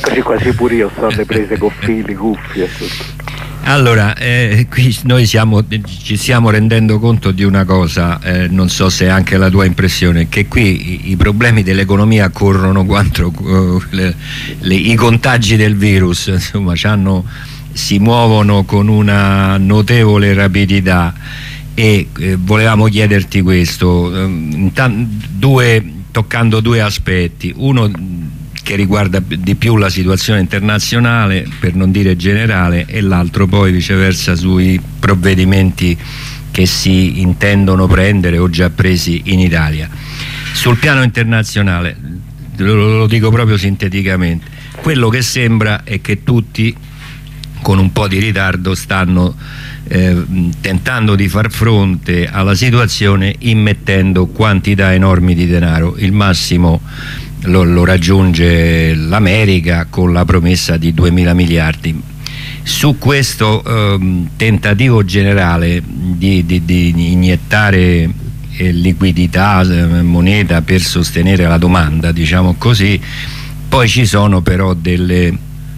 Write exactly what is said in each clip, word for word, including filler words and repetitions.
Così quasi pure io sto alle prese con fili, cuffie e tutto. Allora, eh, qui noi siamo, ci stiamo rendendo conto di una cosa, eh, non so se è anche la tua impressione, che qui i, i problemi dell'economia corrono quanto uh, le, le, i contagi del virus, insomma, c'hanno, si muovono con una notevole rapidità e eh, volevamo chiederti questo, eh, due, toccando due aspetti. Uno che riguarda di più la situazione internazionale, per non dire generale, e l'altro poi viceversa sui provvedimenti che si intendono prendere o già presi in Italia. Sul piano internazionale, lo, lo dico proprio sinteticamente, quello che sembra è che tutti con un po' di ritardo stanno eh, tentando di far fronte alla situazione immettendo quantità enormi di denaro. Il massimo Lo, lo raggiunge l'America con la promessa di duemila miliardi. Su questo ehm, tentativo generale di, di, di iniettare eh, liquidità, eh, moneta per sostenere la domanda, diciamo così, poi ci sono però delle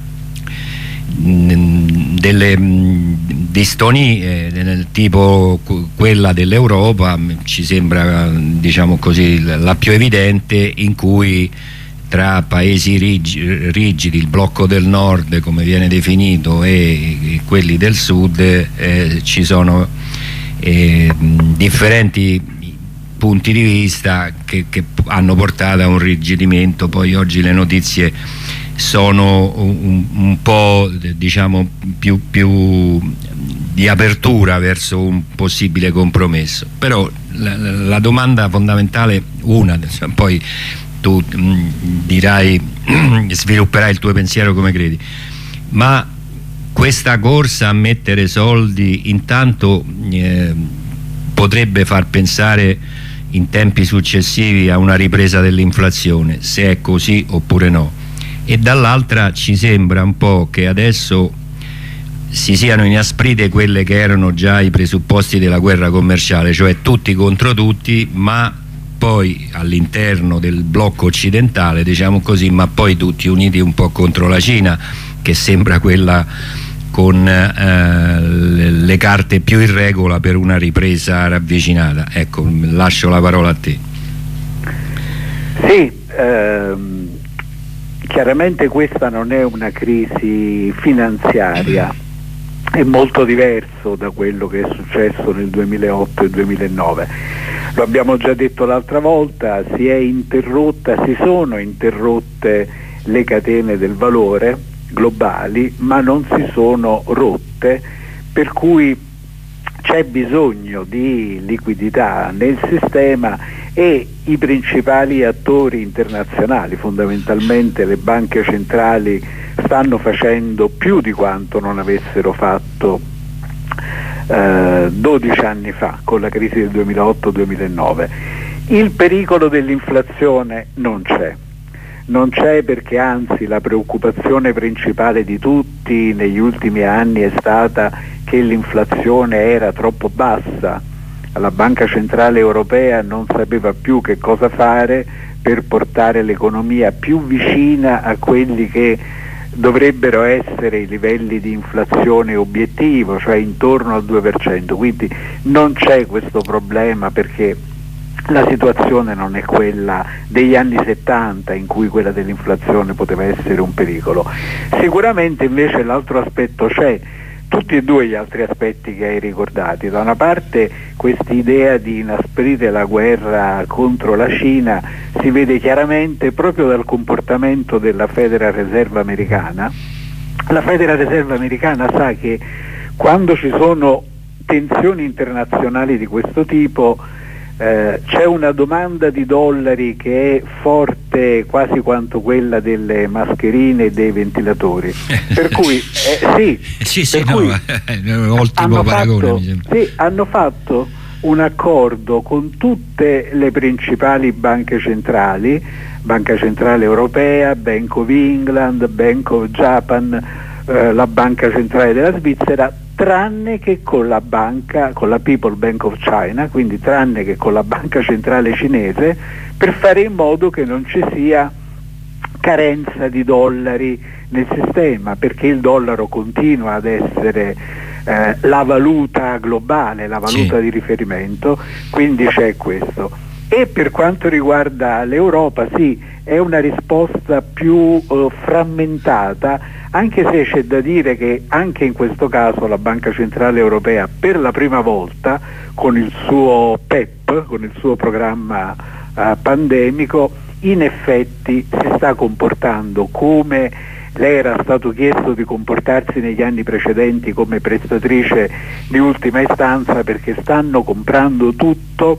delle distonie eh, tipo quella dell'Europa, ci sembra, diciamo così, la più evidente, in cui tra paesi rigidi, rigidi il blocco del nord come viene definito e, e quelli del sud eh, ci sono eh, differenti punti di vista che, che hanno portato a un rigidimento. Poi oggi le notizie sono un, un po', diciamo, più, più di apertura verso un possibile compromesso, però la, la domanda fondamentale, una, poi tu mh, dirai, svilupperai il tuo pensiero come credi, ma questa corsa a mettere soldi intanto eh, potrebbe far pensare in tempi successivi a una ripresa dell'inflazione, se è così oppure no. E dall'altra ci sembra un po' che adesso si siano inasprite quelle che erano già i presupposti della guerra commerciale, cioè tutti contro tutti, ma poi all'interno del blocco occidentale, diciamo così, ma poi tutti uniti un po' contro la Cina, che sembra quella con eh, le carte più in regola per una ripresa ravvicinata. Ecco, lascio la parola a te. Sì, ehm chiaramente questa non è una crisi finanziaria, è molto diverso da quello che è successo nel duemilaotto e duemilanove. Lo abbiamo già detto l'altra volta, si è interrotta, si sono interrotte le catene del valore globali, ma non si sono rotte, per cui c'è bisogno di liquidità nel sistema e i principali attori internazionali, fondamentalmente le banche centrali, stanno facendo più di quanto non avessero fatto eh, dodici anni fa con la crisi del duemilaotto duemilanove. Il pericolo dell'inflazione non c'è. Non c'è perché anzi la preoccupazione principale di tutti negli ultimi anni è stata che l'inflazione era troppo bassa. La Banca Centrale Europea non sapeva più che cosa fare per portare l'economia più vicina a quelli che dovrebbero essere i livelli di inflazione obiettivo, cioè intorno al due per cento. Quindi non c'è questo problema perché la situazione non è quella degli anni settanta in cui quella dell'inflazione poteva essere un pericolo. Sicuramente invece l'altro aspetto c'è, tutti e due gli altri aspetti che hai ricordati. Da una parte questa idea di inasprire la guerra contro la Cina si vede chiaramente proprio dal comportamento della Federal Reserve americana. La Federal Reserve americana sa che quando ci sono tensioni internazionali di questo tipo eh, c'è una domanda di dollari che è forte quasi quanto quella delle mascherine e dei ventilatori, per cui eh, sì, sì, sì, per no, cui ottimo hanno paragone, fatto, sì, hanno fatto un accordo con tutte le principali banche centrali, Banca Centrale Europea, Bank of England, Bank of Japan, eh, la Banca Centrale della Svizzera, tranne che con la banca, con la People Bank of China, quindi tranne che con la Banca Centrale Cinese, per fare in modo che non ci sia carenza di dollari nel sistema, perché il dollaro continua ad essere eh, la valuta globale, la valuta sì. di riferimento, quindi c'è questo. E per quanto riguarda l'Europa, sì, è una risposta più eh, frammentata, anche se c'è da dire che anche in questo caso la Banca Centrale Europea per la prima volta con il suo P E P, con il suo programma eh, pandemico, in effetti si sta comportando come le era stato chiesto di comportarsi negli anni precedenti, come prestatrice di ultima istanza, perché stanno comprando tutto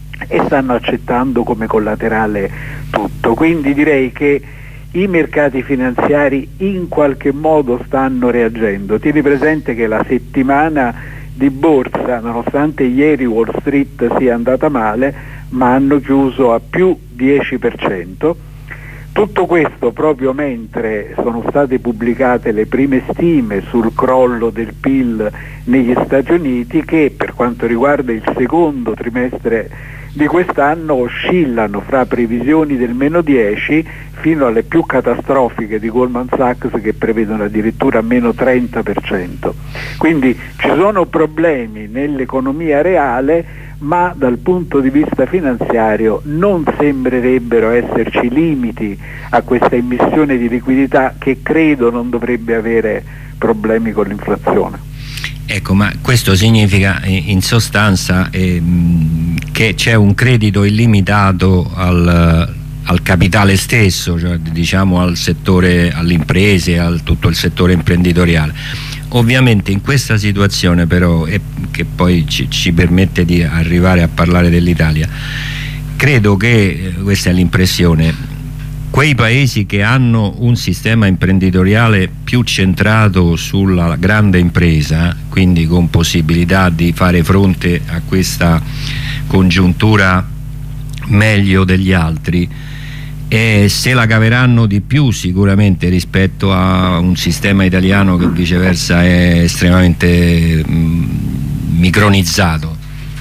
e stanno accettando come collaterale tutto. Quindi direi che i mercati finanziari in qualche modo stanno reagendo. Tieni presente che la settimana di borsa, nonostante ieri Wall Street sia andata male, ma hanno chiuso a più dieci per cento. Tutto questo proprio mentre sono state pubblicate le prime stime sul crollo del P I L negli Stati Uniti, che per quanto riguarda il secondo trimestre di quest'anno oscillano fra previsioni del meno dieci fino alle più catastrofiche di Goldman Sachs, che prevedono addirittura meno trenta per cento. Quindi ci sono problemi nell'economia reale, ma dal punto di vista finanziario non sembrerebbero esserci limiti a questa emissione di liquidità, che credo non dovrebbe avere problemi con l'inflazione. Ecco, ma questo significa in sostanza eh, che c'è un credito illimitato al, al capitale stesso, cioè diciamo al settore, alle imprese, al tutto il settore imprenditoriale. Ovviamente in questa situazione però, e che poi ci, ci permette di arrivare a parlare dell'Italia, credo che, questa è l'impressione, quei paesi che hanno un sistema imprenditoriale più centrato sulla grande impresa, quindi con possibilità di fare fronte a questa congiuntura meglio degli altri, e se la caveranno di più sicuramente rispetto a un sistema italiano che viceversa è estremamente mh, micronizzato.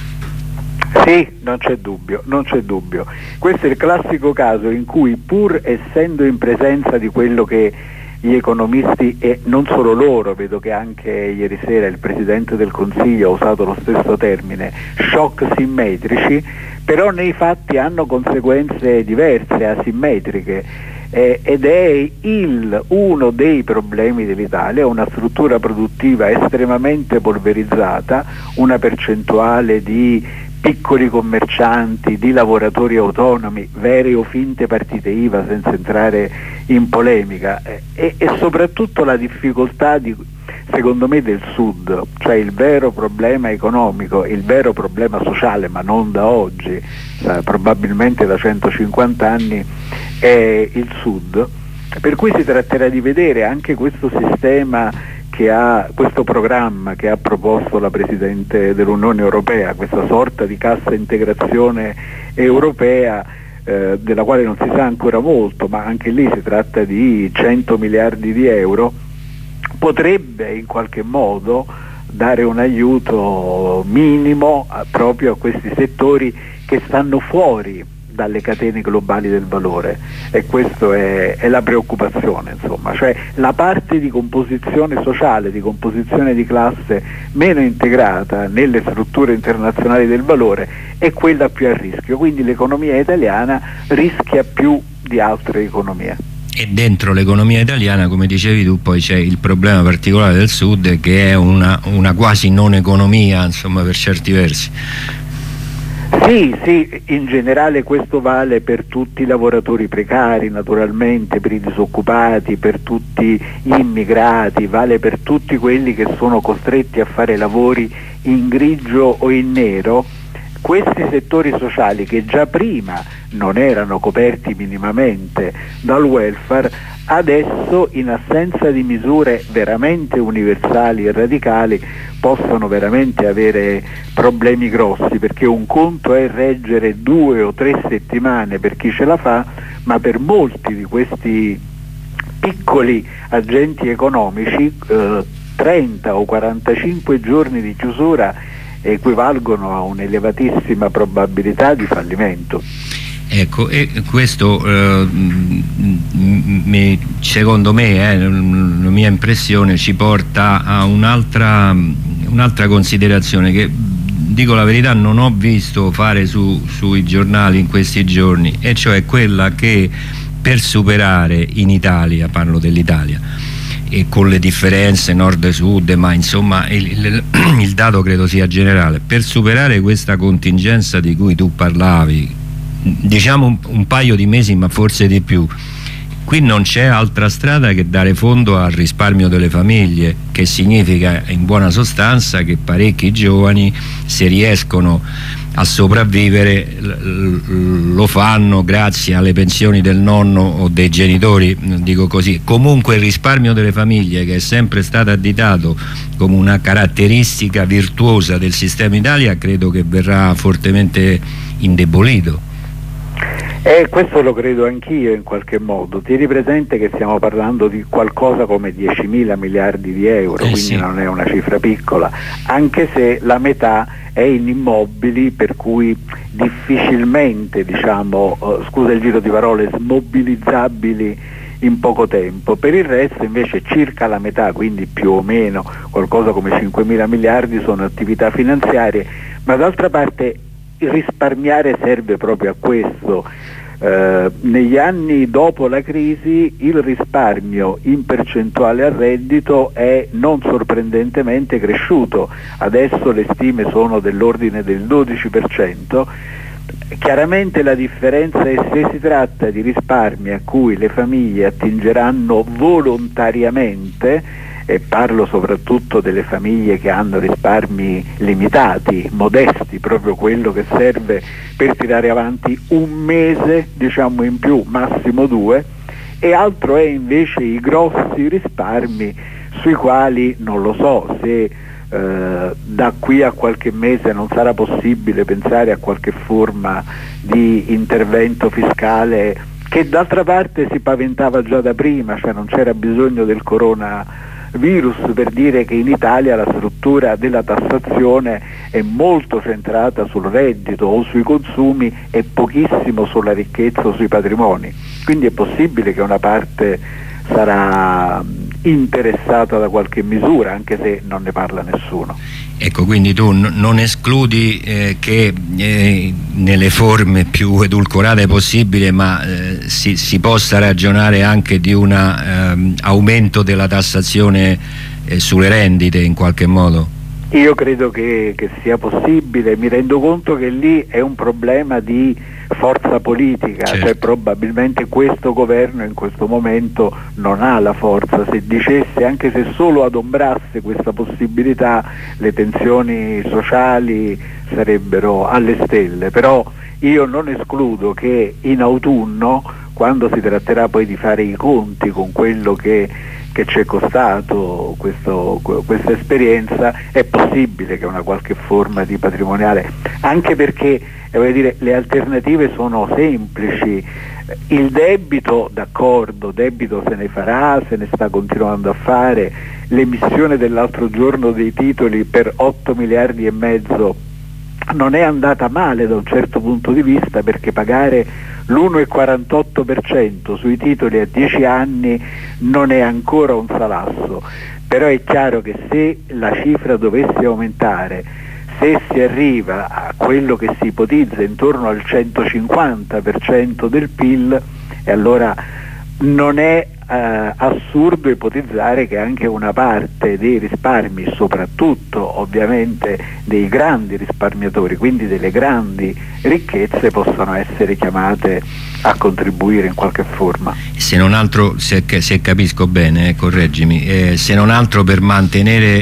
Sì, non c'è dubbio, non c'è dubbio. Questo è il classico caso in cui, pur essendo in presenza di quello che gli economisti, e non solo loro, vedo che anche ieri sera il Presidente del Consiglio ha usato lo stesso termine, shock simmetrici, però nei fatti hanno conseguenze diverse, asimmetriche, eh, ed è il, uno dei problemi dell'Italia, una struttura produttiva estremamente polverizzata, una percentuale di piccoli commercianti, di lavoratori autonomi, vere o finte partite I V A, senza entrare in polemica, e, e soprattutto la difficoltà di, secondo me, del Sud, cioè il vero problema economico, il vero problema sociale, ma non da oggi, eh, probabilmente da centocinquanta anni, è il Sud, per cui si tratterà di vedere anche questo sistema che ha, questo programma che ha proposto la Presidente dell'Unione Europea, questa sorta di cassa integrazione europea, eh, della quale non si sa ancora molto, ma anche lì si tratta di cento miliardi di euro, potrebbe in qualche modo dare un aiuto minimo a, proprio a questi settori che stanno fuori dalle catene globali del valore, e questa è, è la preoccupazione, insomma, cioè la parte di composizione sociale, di composizione di classe meno integrata nelle strutture internazionali del valore è quella più a rischio, quindi l'economia italiana rischia più di altre economie. E dentro l'economia italiana, come dicevi tu, poi c'è il problema particolare del Sud, che è una, una quasi non economia, insomma, per certi versi. Sì, sì, in generale questo vale per tutti i lavoratori precari, naturalmente, per i disoccupati, per tutti gli immigrati, vale per tutti quelli che sono costretti a fare lavori in grigio o in nero. Questi settori sociali, che già prima non erano coperti minimamente dal welfare, adesso, in assenza di misure veramente universali e radicali, possono veramente avere problemi grossi, perché un conto è reggere due o tre settimane per chi ce la fa, ma per molti di questi piccoli agenti economici eh, trenta o quarantacinque giorni di chiusura equivalgono a un'elevatissima probabilità di fallimento. Ecco, e questo eh, mi, secondo me, eh, la mia impressione, ci porta a un'altra un'altra considerazione che, dico la verità, non ho visto fare su, sui giornali in questi giorni, e cioè quella che per superare in Italia, parlo dell'Italia, e con le differenze nord-sud, ma insomma il, il, il dato credo sia generale, per superare questa contingenza di cui tu parlavi, diciamo un, un paio di mesi ma forse di più, qui non c'è altra strada che dare fondo al risparmio delle famiglie, che significa in buona sostanza che parecchi giovani, se riescono a sopravvivere, lo fanno grazie alle pensioni del nonno o dei genitori, dico così. Comunque il risparmio delle famiglie, che è sempre stato additato come una caratteristica virtuosa del sistema Italia, credo che verrà fortemente indebolito. Eh, questo lo credo anch'io in qualche modo. Tieni presente che stiamo parlando di qualcosa come diecimila miliardi di euro, eh, quindi sì, non è una cifra piccola, anche se la metà è in immobili, per cui difficilmente, diciamo, uh, scusa il giro di parole, smobilizzabili in poco tempo. Per il resto invece circa la metà, quindi più o meno qualcosa come cinquemila miliardi, sono attività finanziarie, ma d'altra parte risparmiare serve proprio a questo. Eh, negli anni dopo la crisi il risparmio in percentuale al reddito è non sorprendentemente cresciuto, adesso le stime sono dell'ordine del dodici per cento. Chiaramente la differenza è se si tratta di risparmi a cui le famiglie attingeranno volontariamente, e parlo soprattutto delle famiglie che hanno risparmi limitati, modesti, proprio quello che serve per tirare avanti un mese, diciamo in più, massimo due, e altro è invece i grossi risparmi sui quali non lo so se eh, da qui a qualche mese non sarà possibile pensare a qualche forma di intervento fiscale, che d'altra parte si paventava già da prima, cioè non c'era bisogno del corona virus per dire che in Italia la struttura della tassazione è molto centrata sul reddito o sui consumi e pochissimo sulla ricchezza o sui patrimoni, quindi è possibile che una parte sarà interessata da qualche misura, anche se non ne parla nessuno. Ecco, quindi tu n- non escludi eh, che eh, nelle forme più edulcorate possibile, ma eh, si, si possa ragionare anche di un ehm, aumento della tassazione eh, sulle rendite in qualche modo? Io credo che, che sia possibile, mi rendo conto che lì è un problema di forza politica, certo. Cioè probabilmente questo governo in questo momento non ha la forza. Se dicesse, anche se solo adombrasse questa possibilità, le tensioni sociali sarebbero alle stelle, però io non escludo che in autunno, quando si tratterà poi di fare i conti con quello che che ci è costato questo, questa esperienza, è possibile che una qualche forma di patrimoniale, anche perché eh, voglio dire, le alternative sono semplici. Il debito, d'accordo, debito se ne farà, se ne sta continuando a fare, l'emissione dell'altro giorno dei titoli per otto miliardi e mezzo non è andata male da un certo punto di vista, perché pagare l'uno virgola quarantotto per cento sui titoli a dieci anni non è ancora un salasso, però è chiaro che se la cifra dovesse aumentare, se si arriva a quello che si ipotizza intorno al centocinquanta per cento del P I L, e allora non è eh, assurdo ipotizzare che anche una parte dei risparmi, soprattutto ovviamente dei grandi risparmiatori, quindi delle grandi ricchezze, possano essere chiamate a contribuire in qualche forma. Se non altro, se, se capisco bene, eh, correggimi, eh, se non altro per mantenere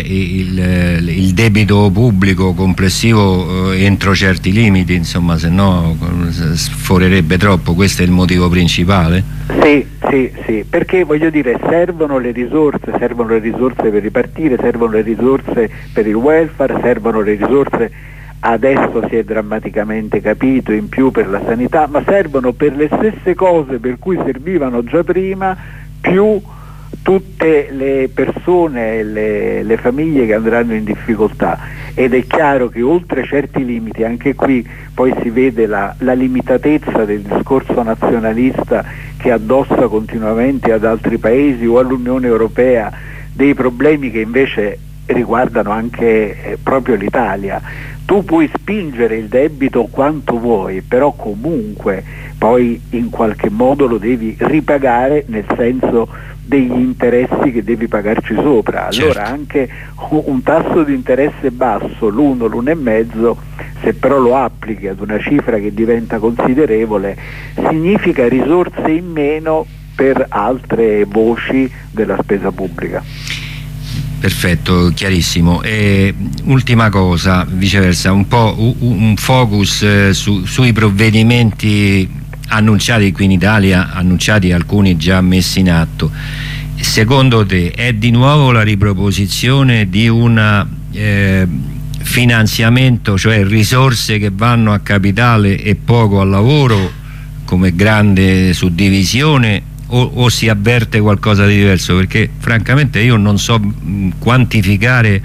il, il debito pubblico complessivo eh, entro certi limiti, insomma, se no sforerebbe troppo. Questo è il motivo principale? Sì, sì, sì, perché voglio dire, servono le risorse, servono le risorse per ripartire, servono le risorse per il welfare, servono le risorse, adesso si è drammaticamente capito, in più per la sanità, ma servono per le stesse cose per cui servivano già prima, più tutte le persone, le, le famiglie che andranno in difficoltà. ed è chiaro che oltre certi limiti, anche qui poi si vede la, la limitatezza del discorso nazionalista che addossa continuamente ad altri paesi o all'Unione Europea dei problemi che invece riguardano anche eh, proprio l'Italia. Tu puoi spingere il debito quanto vuoi, però comunque poi in qualche modo lo devi ripagare, nel senso degli interessi che devi pagarci sopra. Allora certo. Anche un tasso di interesse basso, l'uno, l'uno e mezzo, se però lo applichi ad una cifra che diventa considerevole, significa risorse in meno per altre voci della spesa pubblica. Perfetto, chiarissimo. E ultima cosa, viceversa, un po' un, un focus eh, su, sui provvedimenti annunciati qui in Italia, annunciati alcuni già messi in atto. Secondo te è di nuovo la riproposizione di un eh, finanziamento, cioè risorse che vanno a capitale e poco al lavoro come grande suddivisione? O, o si avverte qualcosa di diverso? Perché francamente io non so mh, quantificare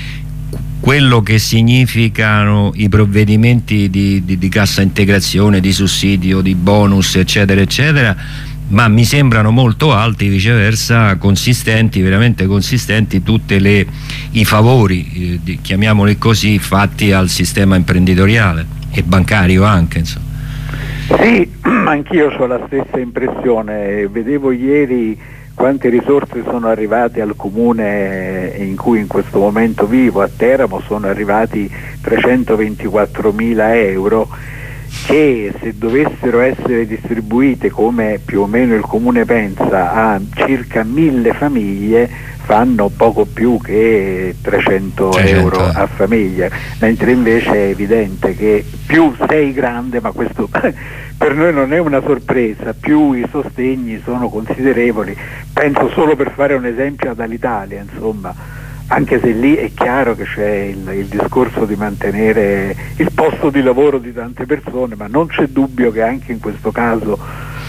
quello che significano i provvedimenti di, di, di cassa integrazione, di sussidio, di bonus eccetera eccetera, ma mi sembrano molto alti, viceversa consistenti, veramente consistenti tutte le i favori, eh, di, chiamiamoli così, fatti al sistema imprenditoriale e bancario anche, insomma. Sì, anch'io ho la stessa impressione. Vedevo ieri quante risorse sono arrivate al comune in cui in questo momento vivo, a Teramo, sono arrivati trecentoventiquattromila euro che, se dovessero essere distribuite come più o meno il comune pensa a circa mille famiglie, fanno poco più che trecento euro a famiglia, mentre invece è evidente che più sei grande, ma questo per noi non è una sorpresa, più i sostegni sono considerevoli. Penso, solo per fare un esempio, dall'Italia, insomma, anche se lì è chiaro che c'è il, il discorso di mantenere il posto di lavoro di tante persone, ma non c'è dubbio che anche in questo caso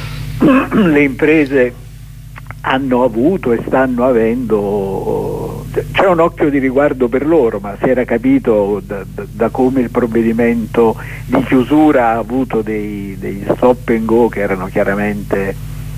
le imprese hanno avuto e stanno avendo, c'è un occhio di riguardo per loro, ma si era capito da, da, da come il provvedimento di chiusura ha avuto dei, dei stop and go che erano chiaramente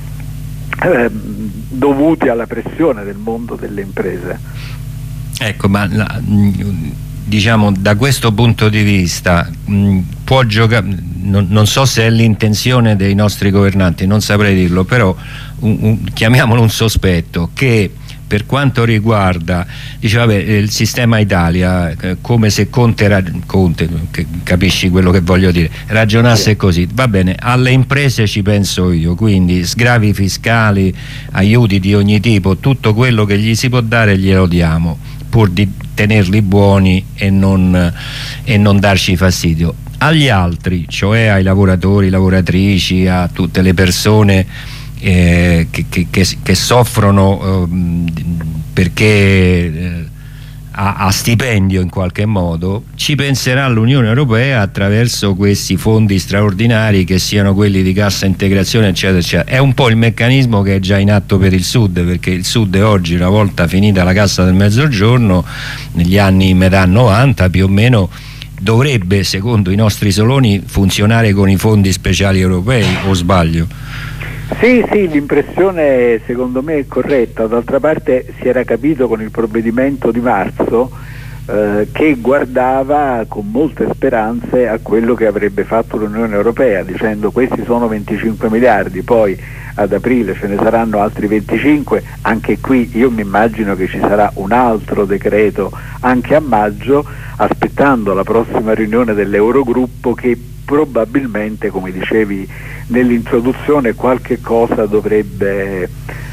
eh, dovuti alla pressione del mondo delle imprese. Ecco, ma la, diciamo, da questo punto di vista mh, può giocare, non, non so se è l'intenzione dei nostri governanti, non saprei dirlo, però un, un, chiamiamolo un sospetto, che per quanto riguarda, dice, vabbè, il sistema Italia, eh, come se Conte, Conte che, capisci quello che voglio dire, ragionasse così, va bene, alle imprese ci penso io, quindi sgravi fiscali, aiuti di ogni tipo, tutto quello che gli si può dare glielo diamo, pur di tenerli buoni e non, e non darci fastidio. Agli altri, cioè ai lavoratori, lavoratrici, a tutte le persone eh, che, che, che, che soffrono eh, perché eh, a, a stipendio in qualche modo, ci penserà l'Unione Europea attraverso questi fondi straordinari, che siano quelli di cassa integrazione eccetera eccetera. È un po' il meccanismo che è già in atto per il Sud, perché il Sud oggi, una volta finita la cassa del Mezzogiorno, negli anni metà novanta più o meno, dovrebbe, secondo i nostri soloni, funzionare con i fondi speciali europei, o sbaglio? Sì, sì, l'impressione secondo me è corretta. D'altra parte si era capito con il provvedimento di marzo eh, che guardava con molte speranze a quello che avrebbe fatto l'Unione Europea, dicendo questi sono venticinque miliardi, poi ad aprile ce ne saranno altri venticinque, anche qui io mi immagino che ci sarà un altro decreto anche a maggio, aspettando la prossima riunione dell'Eurogruppo, che probabilmente, come dicevi nell'introduzione, qualche cosa dovrebbe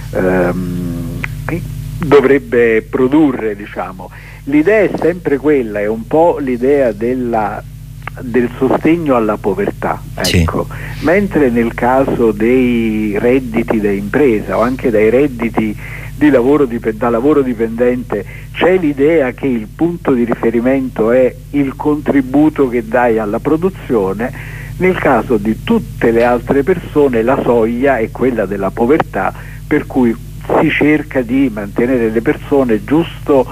ehm, dovrebbe produrre, diciamo. L'idea è sempre quella, è un po' l'idea della del sostegno alla povertà, ecco. Sì. Mentre nel caso dei redditi da impresa o anche dai redditi di lavoro dip- da lavoro dipendente c'è l'idea che il punto di riferimento è il contributo che dai alla produzione, nel caso di tutte le altre persone la soglia è quella della povertà, per cui si cerca di mantenere le persone giusto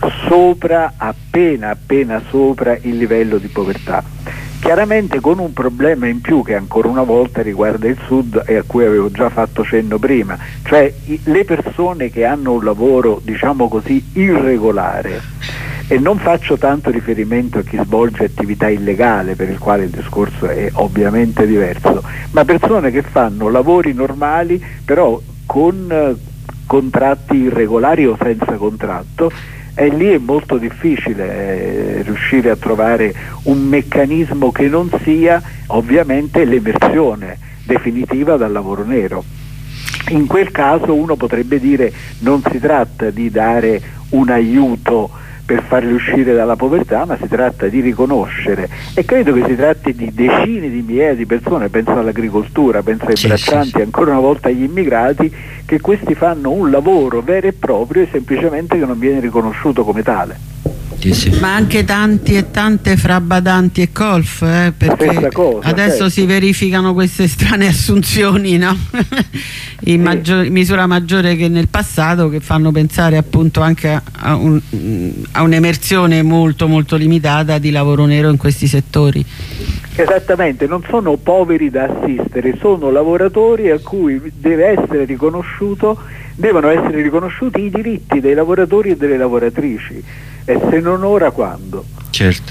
sopra, appena appena sopra il livello di povertà. Chiaramente con un problema in più che ancora una volta riguarda il Sud e a cui avevo già fatto cenno prima, cioè i, le persone che hanno un lavoro, diciamo così, irregolare, e non faccio tanto riferimento a chi svolge attività illegale, per il quale il discorso è ovviamente diverso, ma persone che fanno lavori normali però con eh, contratti irregolari o senza contratto. E lì è molto difficile eh, riuscire a trovare un meccanismo che non sia ovviamente l'emersione definitiva dal lavoro nero. In quel caso uno potrebbe dire non si tratta di dare un aiuto per farli uscire dalla povertà, ma si tratta di riconoscere, e credo che si tratti di decine di migliaia di persone, penso all'agricoltura, penso ai sì, braccianti, sì, sì. ancora una volta agli immigrati, che questi fanno un lavoro vero e proprio e semplicemente che non viene riconosciuto come tale. Sì, sì. Ma anche tanti e tante fra badanti e colf, eh, perché cosa, adesso certo. si verificano queste strane assunzioni, no? in, sì. maggior, in misura maggiore che nel passato, che fanno pensare appunto anche a, a, un, a un'emersione molto molto limitata di lavoro nero in questi settori. Esattamente, non sono poveri da assistere, sono lavoratori a cui deve essere riconosciuto, devono essere riconosciuti i diritti dei lavoratori e delle lavoratrici, e se non ora quando? Certo,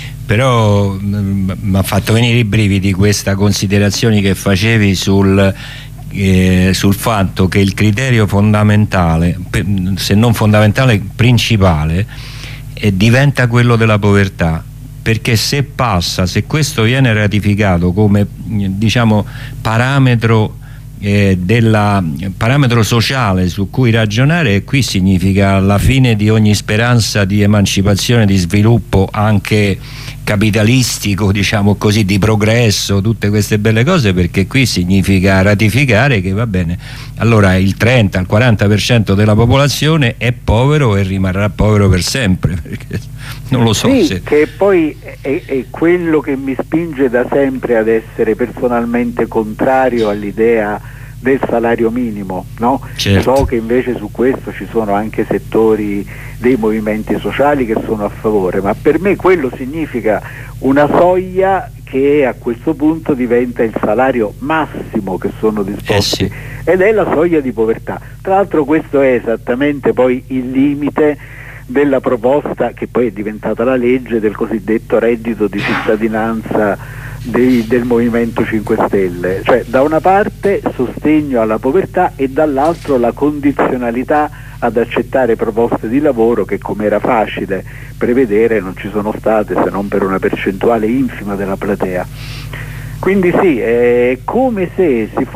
però mi ha fatto venire i brividi questa considerazione che facevi sul, eh, sul fatto che il criterio fondamentale, se non fondamentale, principale, eh, diventa quello della povertà. Perché se passa, se questo viene ratificato come, diciamo, parametro, eh, della, parametro sociale su cui ragionare, qui significa la fine di ogni speranza di emancipazione, di sviluppo anche capitalistico, diciamo così, di progresso, tutte queste belle cose, perché qui significa ratificare che va bene, allora il trenta, il quaranta per cento della popolazione è povero e rimarrà povero per sempre, perché non lo so sì, se... che poi è, è quello che mi spinge da sempre ad essere personalmente contrario all'idea del salario minimo, no? Certo. So che invece su questo ci sono anche settori dei movimenti sociali che sono a favore, ma per me quello significa una soglia che a questo punto diventa il salario massimo che sono disposti, eh sì. ed è la soglia di povertà. Tra l'altro questo è esattamente poi il limite della proposta che poi è diventata la legge del cosiddetto reddito di cittadinanza dei, del Movimento cinque Stelle, cioè da una parte sostegno alla povertà e dall'altro la condizionalità ad accettare proposte di lavoro che, come era facile prevedere, non ci sono state se non per una percentuale infima della platea. Quindi sì, è come se si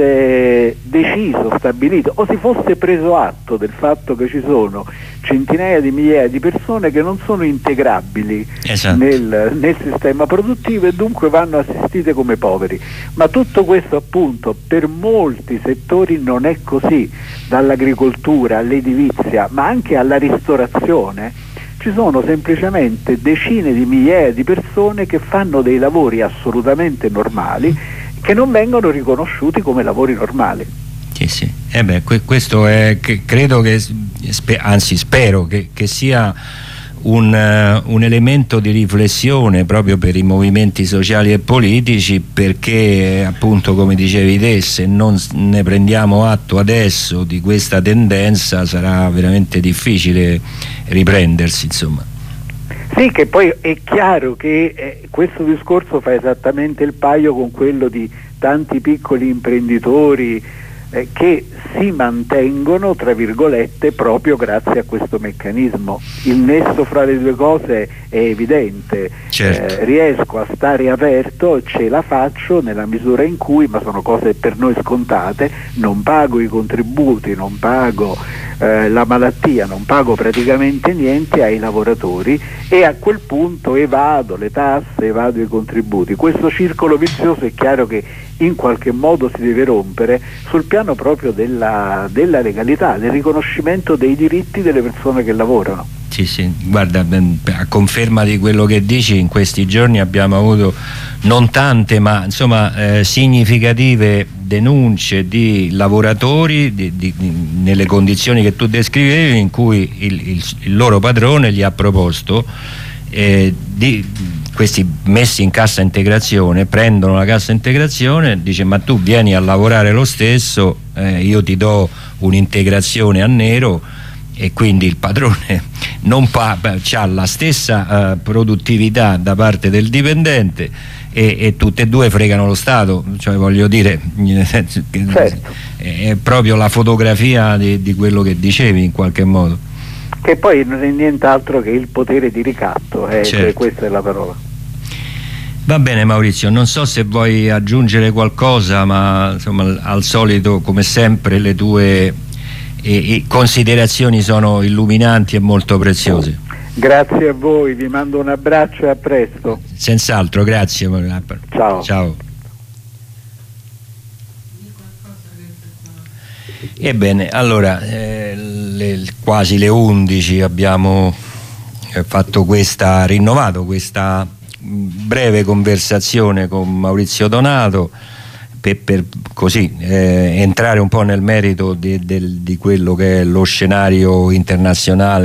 fosse deciso, stabilito o si fosse preso atto del fatto che ci sono centinaia di migliaia di persone che non sono integrabili esatto. nel, nel sistema produttivo e dunque vanno assistite come poveri. Ma tutto questo appunto per molti settori non è così, dall'agricoltura all'edilizia ma anche alla ristorazione. Ci sono semplicemente decine di migliaia di persone che fanno dei lavori assolutamente normali che non vengono riconosciuti come lavori normali. Sì, sì. Eh beh, que questo è, che credo che, spe anzi spero che, che sia un, uh, un elemento di riflessione proprio per i movimenti sociali e politici, perché appunto, come dicevi te, se non ne prendiamo atto adesso di questa tendenza sarà veramente difficile riprendersi, insomma. Sì, che poi è chiaro che eh, questo discorso fa esattamente il paio con quello di tanti piccoli imprenditori eh, che si mantengono, tra virgolette, proprio grazie a questo meccanismo. Il nesso fra le due cose è evidente. Certo. Eh, riesco a stare aperto, ce la faccio nella misura in cui, ma sono cose per noi scontate, non pago i contributi, non pago eh, la malattia, non pago praticamente niente ai lavoratori e a quel punto evado le tasse, evado i contributi. Questo circolo vizioso è chiaro che in qualche modo si deve rompere sul piano proprio della, della legalità, del riconoscimento dei diritti delle persone che lavorano. Sì, sì, guarda, a conferma di quello che dici, in questi giorni abbiamo avuto non tante ma insomma eh, significative denunce di lavoratori di, di, nelle condizioni che tu descrivevi, in cui il, il, il loro padrone gli ha proposto eh, di questi messi in cassa integrazione, prendono la cassa integrazione, dice ma tu vieni a lavorare lo stesso, eh, io ti do un'integrazione a nero, e quindi il padrone non ha la stessa uh, produttività da parte del dipendente, e, e tutte e due fregano lo Stato, cioè voglio dire, certo. È proprio la fotografia di, di quello che dicevi in qualche modo, che poi non è nient'altro che il potere di ricatto, eh, certo. Questa è la parola. Va bene Maurizio, non so se vuoi aggiungere qualcosa, ma insomma al solito come sempre le tue e, e considerazioni sono illuminanti e molto preziose. Grazie a voi, vi mando un abbraccio e a presto. Senz'altro, grazie. Ciao. Ciao. Ebbene, allora eh, le, quasi le undici abbiamo eh, fatto questa, rinnovato questa breve conversazione con Maurizio Donato per, per così eh, entrare un po' nel merito di, del, di quello che è lo scenario internazionale